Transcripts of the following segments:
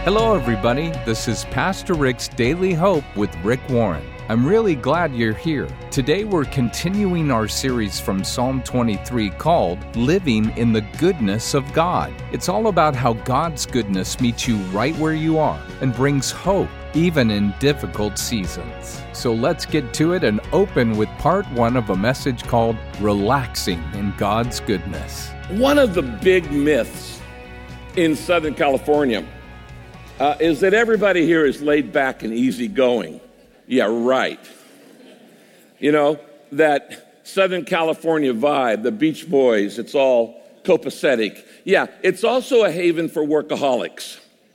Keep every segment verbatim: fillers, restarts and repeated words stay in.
Hello, everybody. This is Pastor Rick's Daily Hope with Rick Warren. I'm really glad you're here. Today, we're continuing our series from Psalm twenty-three called Living in the Goodness of God. It's all about how God's goodness meets you right where you are and brings hope even in difficult seasons. So let's get to it and open with part one of a message called Relaxing in God's Goodness. One of the big myths in Southern California uh, is that everybody here is laid back and easygoing. Yeah, right. You know, that Southern California vibe, the Beach Boys, it's all copacetic. Yeah, it's also a haven for workaholics.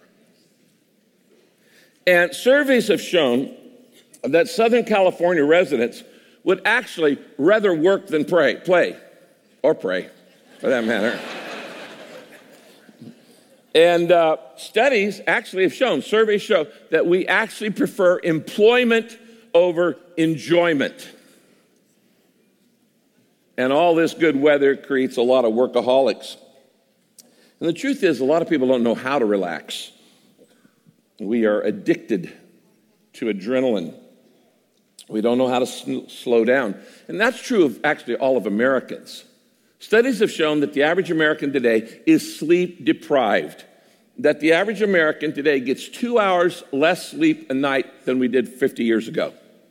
And surveys have shown that Southern California residents would actually rather work than pray, play, or pray, for that matter. And uh, studies actually have shown, surveys show, that we actually prefer employment over enjoyment. And all this good weather creates a lot of workaholics. And the truth is, a lot of people don't know how to relax. We are addicted to adrenaline. We don't know how to sl- slow down. And that's true of actually all of Americans. Studies have shown that the average American today is sleep deprived, that the average American today gets two hours less sleep a night than we did fifty years ago.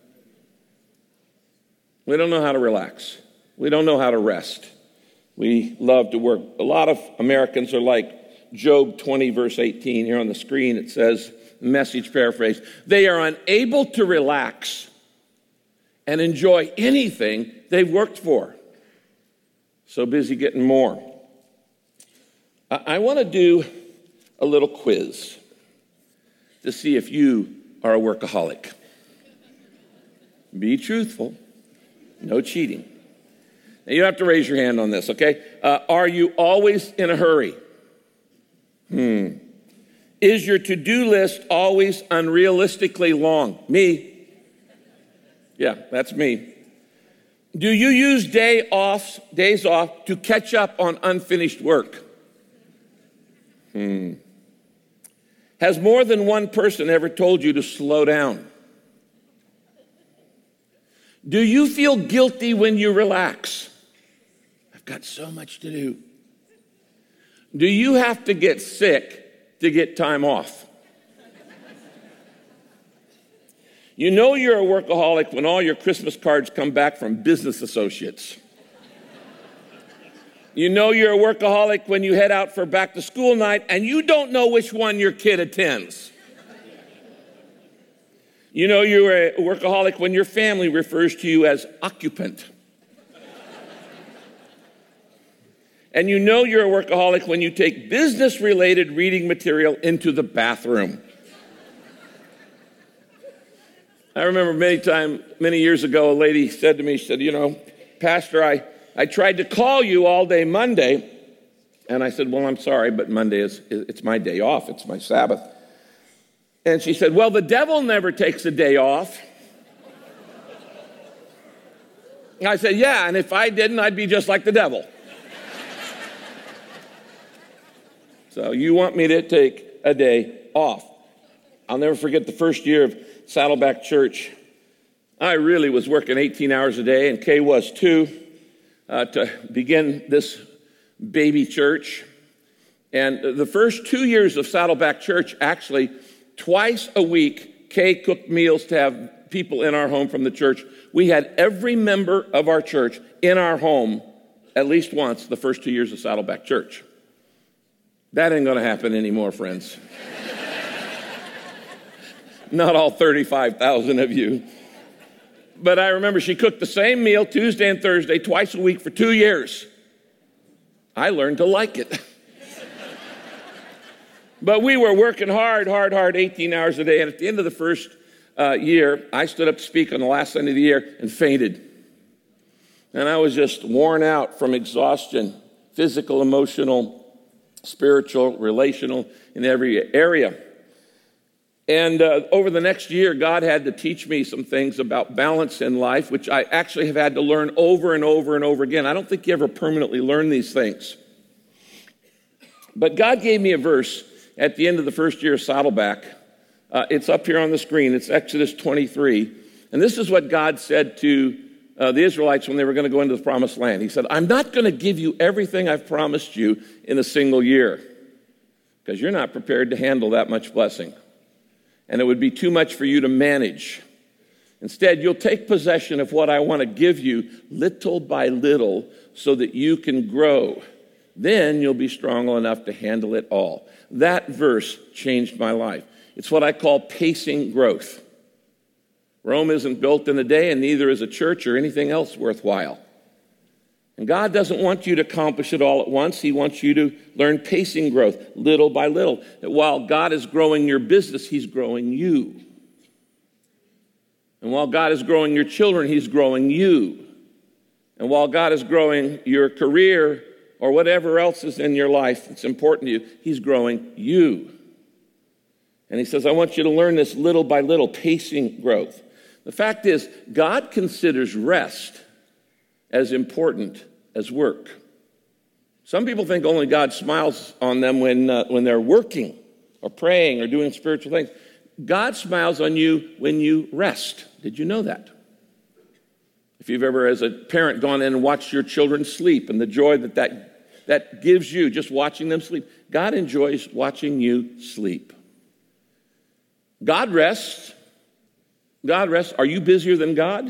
We don't know how to relax. We don't know how to rest. We love to work. A lot of Americans are like Job twenty, verse eighteen. Here on the screen it says, message paraphrase, they are unable to relax and enjoy anything they've worked for. So busy getting more. I, I want to do a little quiz to see if you are a workaholic. Be truthful. No cheating. Now, you have to raise your hand on this, okay? Uh, are you always in a hurry? Hmm. Is your to-do list always unrealistically long? Me. Yeah, that's me. Do you use day offs, days off to catch up on unfinished work? Hmm. Has more than one person ever told you to slow down? Do you feel guilty when you relax? I've got so much to do. Do you have to get sick to get time off? You know you're a workaholic when all your Christmas cards come back from business associates. You know you're a workaholic when you head out for back to school night and you don't know which one your kid attends. You know you're a workaholic when your family refers to you as occupant. And you know you're a workaholic when you take business-related reading material into the bathroom. I remember many time, many years ago, a lady said to me, she said, you know, Pastor, I, I tried to call you all day Monday. And I said, well, I'm sorry, but Monday is, it's my day off. It's my Sabbath. And she said, well, the devil never takes a day off. And I said, yeah, and if I didn't, I'd be just like the devil. So you want me to take a day off. I'll never forget the first year of Saddleback Church. I really was working eighteen hours a day, and Kay was too, uh, to begin this baby church. And the first two years of Saddleback Church, actually, twice a week, Kay cooked meals to have people in our home from the church. We had every member of our church in our home at least once the first two years of Saddleback Church. That ain't going to happen anymore, friends. Not all thirty-five thousand of you. But I remember she cooked the same meal Tuesday and Thursday, twice a week for two years. I learned to like it. But we were working hard, hard, hard, eighteen hours a day. And at the end of the first uh, year, I stood up to speak on the last Sunday of the year and fainted. And I was just worn out from exhaustion, physical, emotional, spiritual, relational, in every area. And uh, over the next year, God had to teach me some things about balance in life, which I actually have had to learn over and over and over again. I don't think you ever permanently learn these things. But God gave me a verse at the end of the first year of Saddleback. Uh, it's up here on the screen. It's Exodus twenty-three. And this is what God said to uh, the Israelites when they were going to go into the promised land. He said, I'm not going to give you everything I've promised you in a single year, because you're not prepared to handle that much blessing. And it would be too much for you to manage. Instead, you'll take possession of what I want to give you little by little so that you can grow. Then you'll be strong enough to handle it all. That verse changed my life. It's what I call pacing growth. Rome isn't built in a day, and neither is a church or anything else worthwhile. And God doesn't want you to accomplish it all at once. He wants you to learn pacing growth, little by little. That while God is growing your business, he's growing you. And while God is growing your children, he's growing you. And while God is growing your career or whatever else is in your life that's important to you, he's growing you. And he says, I want you to learn this little by little, pacing growth. The fact is, God considers rest as important as work. Some people think only God smiles on them when, uh, when they're working or praying or doing spiritual things. God smiles on you when you rest. Did you know that? If you've ever, as a parent, gone in and watched your children sleep and the joy that that, that gives you just watching them sleep, God enjoys watching you sleep. God rests. God rests. Are you busier than God?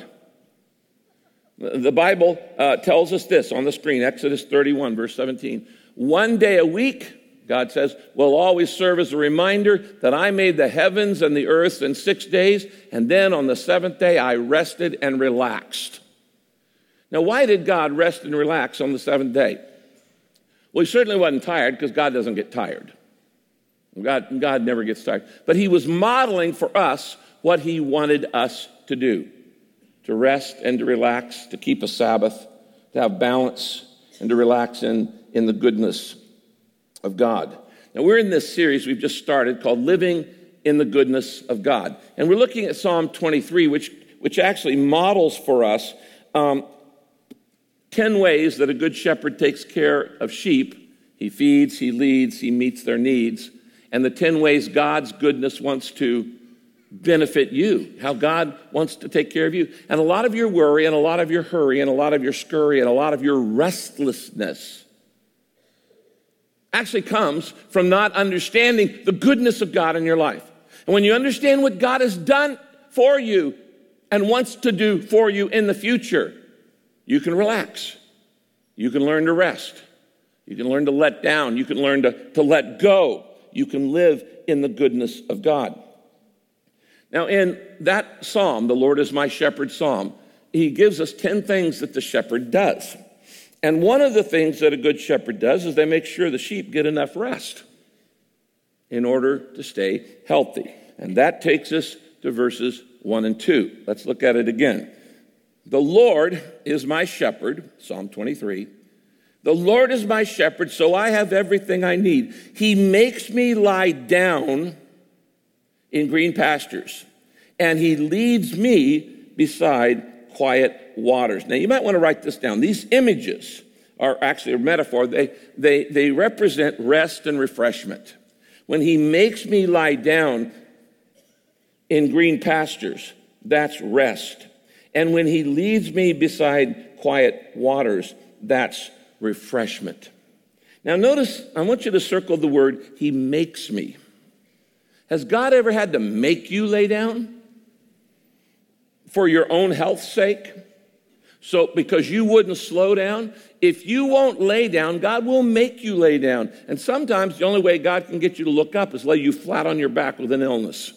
The Bible uh, tells us this on the screen, Exodus thirty-one, verse seventeen. One day a week, God says, will always serve as a reminder that I made the heavens and the earth in six days, and then on the seventh day I rested and relaxed. Now, why did God rest and relax on the seventh day? Well, he certainly wasn't tired, because God doesn't get tired. God, God never gets tired. But he was modeling for us what he wanted us to do. To rest and to relax, to keep a Sabbath, to have balance, and to relax in, in the goodness of God. Now, we're in this series we've just started called Living in the Goodness of God. And we're looking at Psalm twenty-three, which, which actually models for us um, ten ways that a good shepherd takes care of sheep. He feeds, he leads, he meets their needs. And the ten ways God's goodness wants to benefit you, how God wants to take care of you. And a lot of your worry and a lot of your hurry and a lot of your scurry and a lot of your restlessness actually comes from not understanding the goodness of God in your life. And when you understand what God has done for you and wants to do for you in the future, you can relax. You can learn to rest. You can learn to let down. You can learn to, to let go. You can live in the goodness of God. Now, in that psalm, the Lord is my shepherd psalm, he gives us ten things that the shepherd does. And one of the things that a good shepherd does is they make sure the sheep get enough rest in order to stay healthy. And that takes us to verses one and two. Let's look at it again. The Lord is my shepherd, Psalm twenty-three. The Lord is my shepherd, so I have everything I need. He makes me lie down in green pastures, and he leads me beside quiet waters. Now, you might want to write this down. These images are actually a metaphor. They, they, they represent rest and refreshment. When he makes me lie down in green pastures, that's rest. And when he leads me beside quiet waters, that's refreshment. Now, notice, I want you to circle the word, he makes me. Has God ever had to make you lay down for your own health's sake? So, because you wouldn't slow down? If you won't lay down, God will make you lay down. And sometimes the only way God can get you to look up is lay you flat on your back with an illness.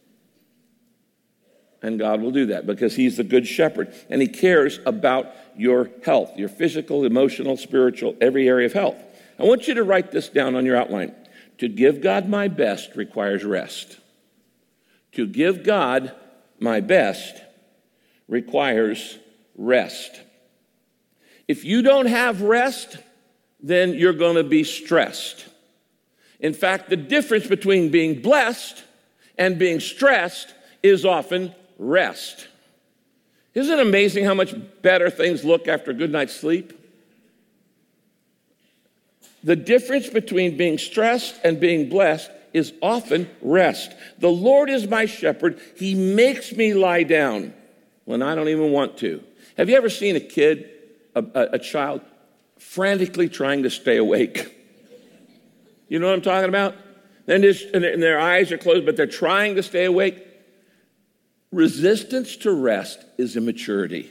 And God will do that because he's the good shepherd. And he cares about your health, your physical, emotional, spiritual, every area of health. I want you to write this down on your outline. To give God my best requires rest. To give God my best requires rest. If you don't have rest, then you're going to be stressed. In fact, the difference between being blessed and being stressed is often rest. Isn't it amazing how much better things look after a good night's sleep? The difference between being stressed and being blessed is often rest. The Lord is my shepherd. He makes me lie down when I don't even want to. Have you ever seen a kid, a, a, a child, frantically trying to stay awake? You know what I'm talking about? Then just, and their eyes are closed, but they're trying to stay awake. Resistance to rest is immaturity.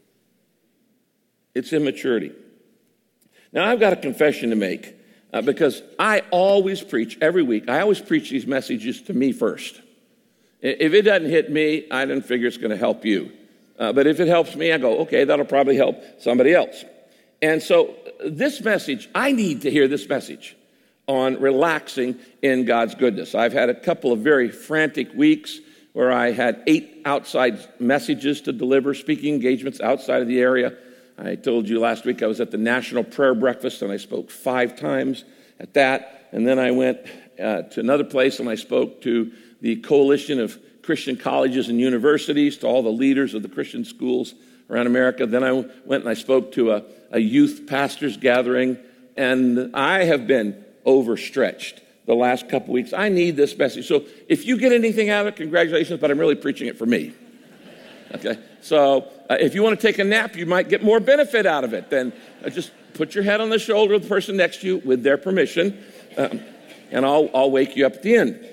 It's immaturity. Now, I've got a confession to make uh, because I always preach every week. I always preach these messages to me first. If it doesn't hit me, I don't figure it's going to help you. Uh, but if it helps me, I go, okay, that'll probably help somebody else. And so this message, I need to hear this message on relaxing in God's goodness. I've had a couple of very frantic weeks where I had eight outside messages to deliver, speaking engagements outside of the area. I told you last week I was at the National Prayer Breakfast, and I spoke five times at that. And then I went uh, to another place, and I spoke to the Coalition of Christian Colleges and Universities, to all the leaders of the Christian schools around America. Then I went and I spoke to a, a youth pastors gathering, and I have been overstretched the last couple weeks. I need this message. So if you get anything out of it, congratulations, but I'm really preaching it for me. Okay? So uh, if you want to take a nap, you might get more benefit out of it. Then uh, just put your head on the shoulder of the person next to you with their permission, um, and I'll, I'll wake you up at the end.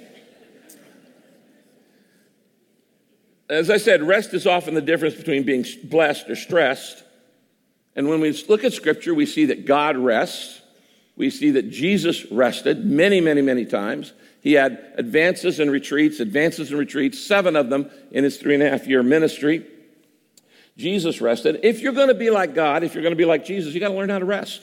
As I said, rest is often the difference between being blessed or stressed. And when we look at Scripture, we see that God rests. We see that Jesus rested many, many, many times. He had advances and retreats, advances and retreats, seven of them in his three and a half year ministry. Jesus rested. If you're going to be like God, if you're going to be like Jesus, you got to learn how to rest.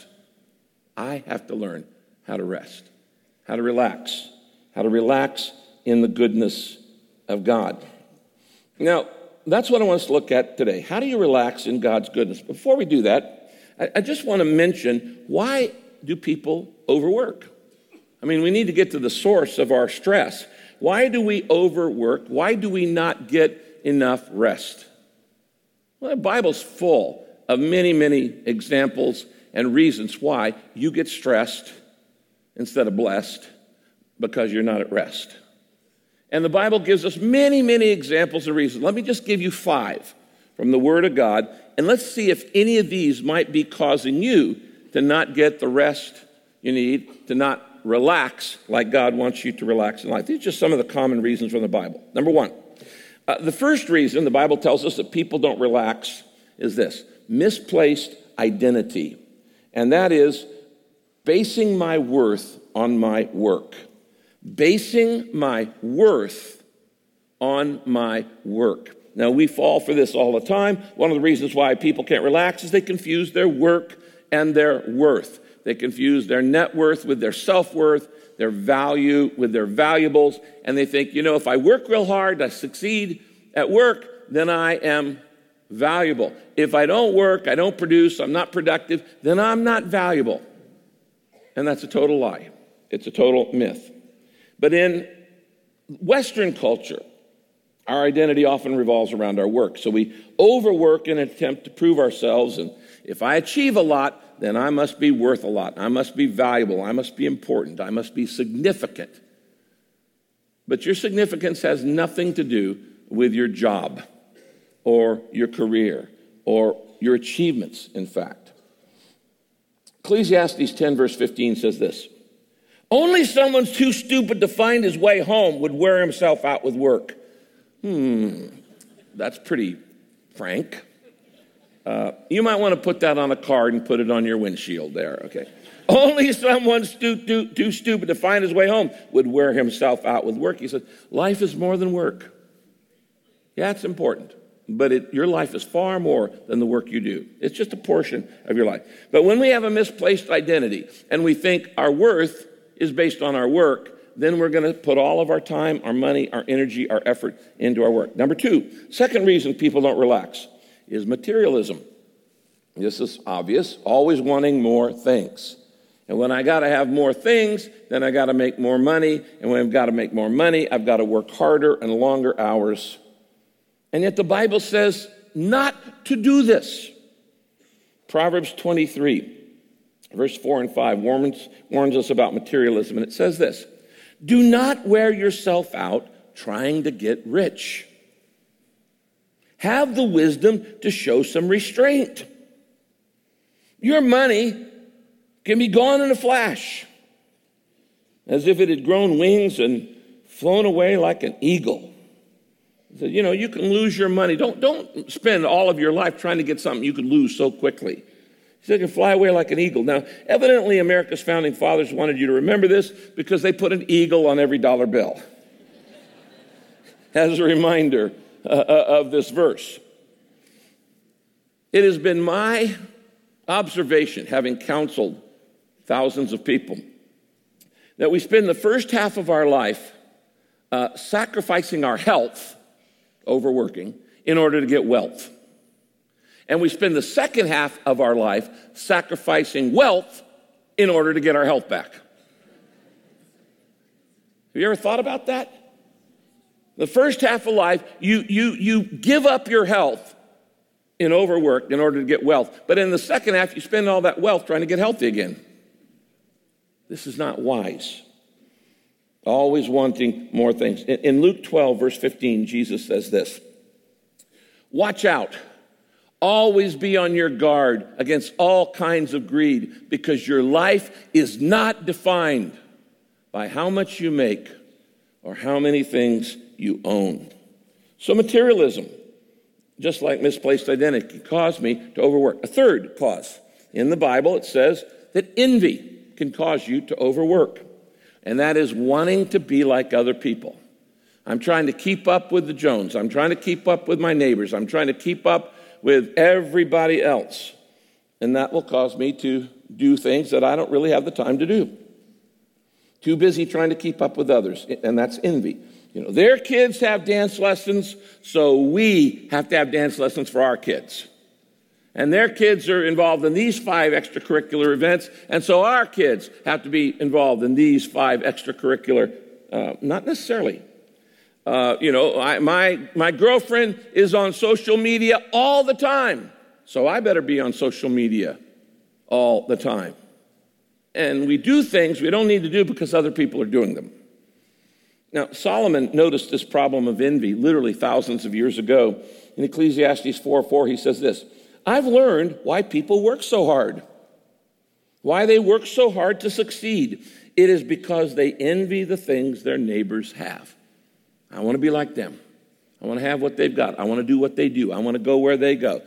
I have to learn how to rest, how to relax, how to relax in the goodness of God. Now, that's what I want us to look at today. How do you relax in God's goodness? Before we do that, I, I just want to mention, why do people overwork? I mean, we need to get to the source of our stress. Why do we overwork? Why do we not get enough rest? Well, the Bible's full of many, many examples and reasons why you get stressed instead of blessed because you're not at rest. And the Bible gives us many, many examples and reasons. Let me just give you five from the Word of God, and let's see if any of these might be causing you to not get the rest you need, to not relax like God wants you to relax in life. These are just some of the common reasons from the Bible. Number one, uh, the first reason the Bible tells us that people don't relax is this: misplaced identity. And that is basing my worth on my work. Basing my worth on my work. Now, we fall for this all the time. One of the reasons why people can't relax is they confuse their work and their worth. They confuse their net worth with their self-worth, their value with their valuables, and they think, you know, if I work real hard, I succeed at work, then I am valuable. If I don't work, I don't produce, I'm not productive, then I'm not valuable. And that's a total lie. It's a total myth. But in Western culture, our identity often revolves around our work. So we overwork in an attempt to prove ourselves, and if I achieve a lot, then I must be worth a lot. I must be valuable. I must be important. I must be significant. But your significance has nothing to do with your job or your career or your achievements, in fact. Ecclesiastes ten verse fifteen says this: only someone's too stupid to find his way home would wear himself out with work. Hmm, that's pretty frank. Uh, you might want to put that on a card and put it on your windshield there, okay? Only someone stu- too, too stupid to find his way home would wear himself out with work. He said, life is more than work. Yeah, it's important, but it, your life is far more than the work you do. It's just a portion of your life. But when we have a misplaced identity and we think our worth is based on our work, then we're going to put all of our time, our money, our energy, our effort into our work. Number two, second reason people don't relax is materialism. This is obvious, always wanting more things. And when I got to have more things, then I got to make more money. And when I've got to make more money, I've got to work harder and longer hours. And yet the Bible says not to do this. Proverbs twenty-three, verse four and five warns, warns us about materialism. And it says this: Do not wear yourself out trying to get rich. Have the wisdom to show some restraint. Your money can be gone in a flash, as if it had grown wings and flown away like an eagle. He said, you know, you can lose your money. Don't, don't spend all of your life trying to get something you could lose so quickly. He said, you can fly away like an eagle. Now, evidently, America's founding fathers wanted you to remember this because they put an eagle on every dollar bill as a reminder uh, of this verse. It has been my observation, having counseled thousands of people, that we spend the first half of our life uh, sacrificing our health, overworking, in order to get wealth. And we spend the second half of our life sacrificing wealth in order to get our health back. Have you ever thought about that? The first half of life, you, you, you give up your health in overwork in order to get wealth. But in the second half, you spend all that wealth trying to get healthy again. This is not wise. Always wanting more things. In, in Luke twelve, verse fifteen, Jesus says this, watch out. Always be on your guard against all kinds of greed, because your life is not defined by how much you make or how many things you own. So materialism, just like misplaced identity, can cause me to overwork. A third cause. In the Bible, it says that envy can cause you to overwork, and that is wanting to be like other people. I'm trying to keep up with the Jones. I'm trying to keep up with my neighbors. I'm trying to keep up with everybody else, and that will cause me to do things that I don't really have the time to do. Too busy trying to keep up with others, and that's envy. You know, their kids have dance lessons, so we have to have dance lessons for our kids. And their kids are involved in these five extracurricular events, and so our kids have to be involved in these five extracurricular, uh, not necessarily. Uh, you know, I, my, my girlfriend is on social media all the time, so I better be on social media all the time. And we do things we don't need to do because other people are doing them. Now, Solomon noticed this problem of envy literally thousands of years ago. In Ecclesiastes four four, he says this, I've learned why people work so hard, why they work so hard to succeed. It is because they envy the things their neighbors have. I want to be like them. I want to have what they've got. I want to do what they do. I want to go where they go.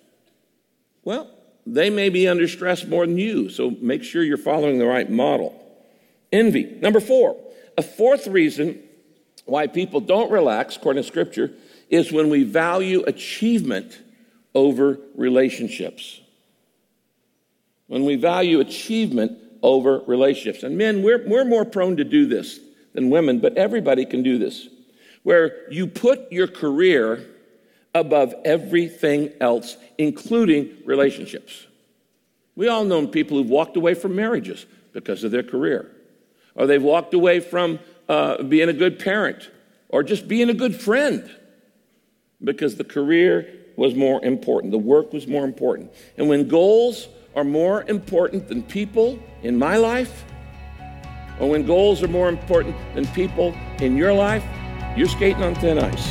Well, they may be under stress more than you, so make sure you're following the right model. Envy. Number four, a fourth reason why people don't relax, according to Scripture, is when we value achievement over relationships. When we value achievement over relationships. And men, we're, we're more prone to do this than women, but everybody can do this. Where you put your career above everything else, including relationships. We all know people who've walked away from marriages because of their career. Or they've walked away from uh, being a good parent, or just being a good friend, because the career was more important. The work was more important. And when goals are more important than people in my life, or when goals are more important than people in your life, you're skating on thin ice.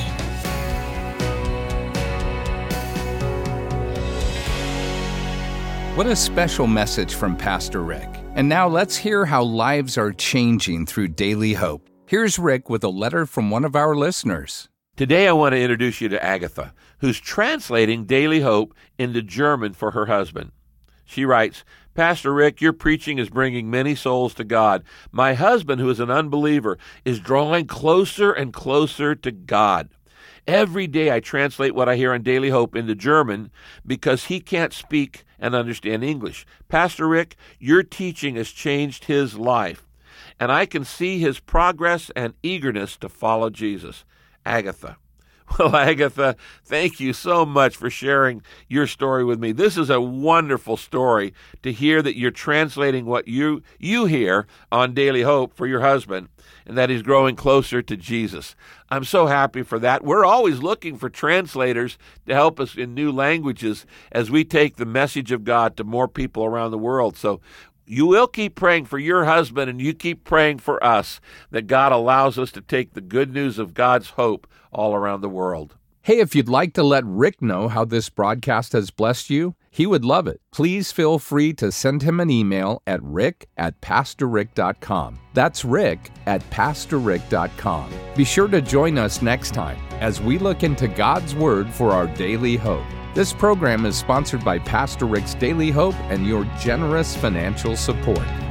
What a special message from Pastor Rick. And now let's hear how lives are changing through Daily Hope. Here's Rick with a letter from one of our listeners. Today I want to introduce you to Agatha, who's translating Daily Hope into German for her husband. She writes, Pastor Rick, your preaching is bringing many souls to God. My husband, who is an unbeliever, is drawing closer and closer to God. Every day I translate what I hear on Daily Hope into German because he can't speak and understand English. Pastor Rick, your teaching has changed his life, and I can see his progress and eagerness to follow Jesus. Agatha. Well, Agatha, thank you so much for sharing your story with me. This is a wonderful story to hear that you're translating what you you hear on Daily Hope for your husband, and that he's growing closer to Jesus. I'm so happy for that. We're always looking for translators to help us in new languages as we take the message of God to more people around the world. So you will keep praying for your husband, and you keep praying for us, that God allows us to take the good news of God's hope all around the world. Hey, if you'd like to let Rick know how this broadcast has blessed you, he would love it. Please feel free to send him an email at rick at pastor rick dot com. That's rick at pastor rick dot com. Be sure to join us next time as we look into God's Word for our daily hope. This program is sponsored by Pastor Rick's Daily Hope and your generous financial support.